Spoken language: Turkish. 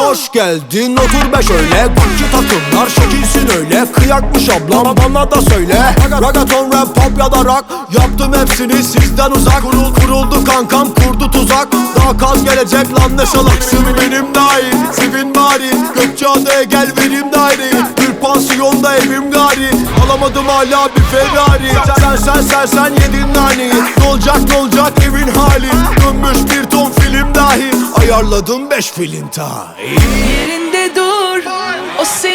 Hoş geldin otur be şöyle. Gucci takımlar şekilsin öyle. Kıyakmış ablam bana da söyle. Ragaton, rap, pop ya da rock, yaptım hepsini sizden uzak. Kuruldu kankam kurdu tuzak. Daha kaz gelecek lan ne salaksın. Benim dahil sevin bari. Gökçeada'ya gel vereyim daireyi. Bir pansiyonda evim gari. Alamadım hala bir Ferrari. Sen yedin naneyi. Ne olacak evin hali. Dönmüş bir ton film dahi. Ayarladım 5 film ta. Yerinde dur, o senin